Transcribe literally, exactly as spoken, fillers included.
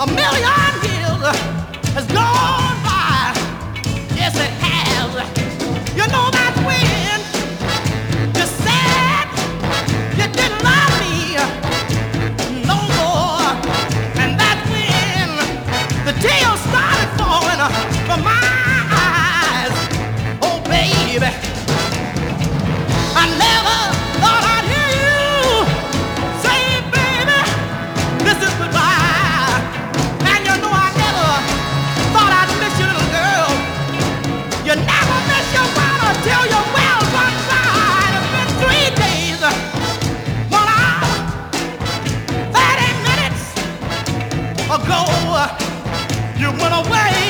A million years has gone by. Yes, it has. You know that's when you said you didn't love me no more. And that's when the tears started falling from my eyes. Oh, baby, I never thought I'd hear you say, baby, this is goodbye. And you know I never thought I'd miss you, little girl. You never miss your water till your well runs dry. It's been three days, one hour, thirty minutes ago. You went away.